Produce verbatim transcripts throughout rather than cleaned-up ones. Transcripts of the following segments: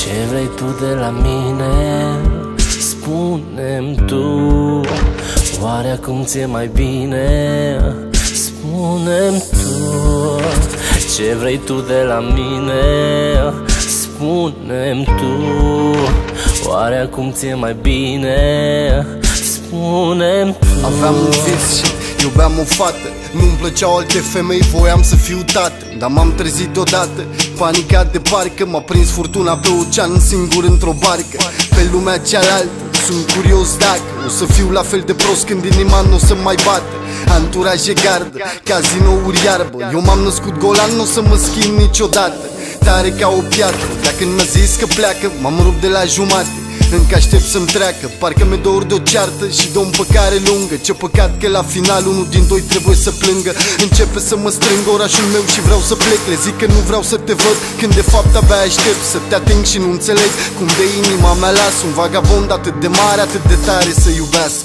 Ce vrei tu de la mine? Spune-mi tu. Oare acum ți-e mai bine? Spune-mi tu. Ce vrei tu de la mine? Spune-mi tu. Oare acum ți-e mai bine? Spune-mi tu. Aveam un vis și iubeam o fată. Nu-mi plăceau alte femei, voiam să fiu tată. Dar m-am trezit deodată, panicat de parcă m-a prins furtuna pe ocean, singur într-o barcă. Pe lumea cealaltă sunt curios dacă o să fiu la fel de prost când inima nu o să mai bată. Anturaje gardă, cazinouri iarbă. Eu m-am născut golan, nu o să mă schimb niciodată. Tare ca o piatră, dacă când mi-a zis că pleacă, m-am rupt de la jumate. Încă aștept să-mi treacă, parcă mi-e dor de o ceartă și de o împăcare lungă. Ce păcat că la final unul din doi trebuie să plângă. Începe să mă strângă orașul meu și vreau să plec. Le zic că nu vreau să te văd, când de fapt abia aștept să te ating și nu înțeleg cum de inima mea las un vagabond atât de mare, atât de tare să iubească.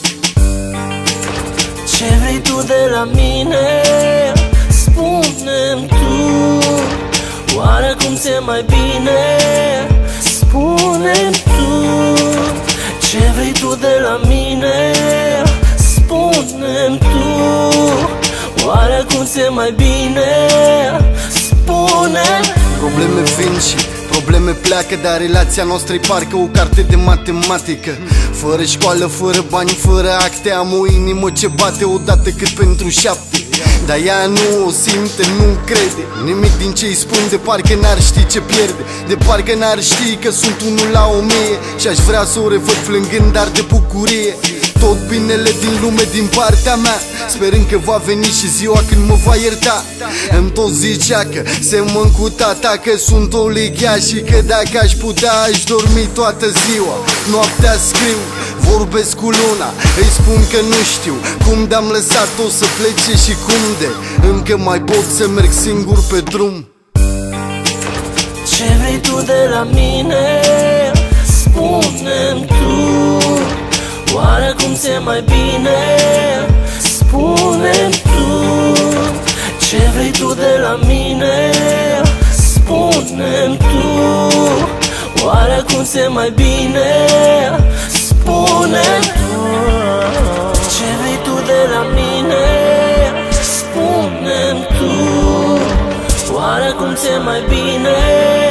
Ce vrei tu de la mine? Spune-mi tu. Oare acum ți-e mai bine? Spune-mi tu. Ce vrei tu de la mine? Spune-mi tu. Oare acum ți-e mai bine? Spune-mi. Probleme vin și probleme pleacă, dar relația noastră e parcă o carte de matematică. Fără școală, fără bani, fără acte, am o inimă ce bate odată cât pentru șapte. Dar ea nu o simte, nu crede nimic din ce-i spun, de parcă n-ar ști ce pierde. De parcă n-ar ști că sunt unul la o mie și aș vrea să o revăd plângând, dar de bucurie. Tot binele din lume din partea mea, sperând că va veni și ziua când mă va ierta. Îmi tot zicea că semăn cu tata, că sunt o lichea și că dacă aș putea aș dormi toată ziua. Noaptea scriu, vorbesc cu luna, îi spun că nu știu cum de-am lăsat-o să plece și cum de încă mai pot să merg singur pe drum. Ce vrei tu de la mine? Spune-mi tu. Oare acum ți-e mai bine? Spune-mi tu. Ce vrei tu de la mine? Spune-mi tu. Oare acum ți-e mai bine? Spune-mi tu. Ce vrei tu de la mine? Spune-mi tu. Oare acum ți-e mai bine?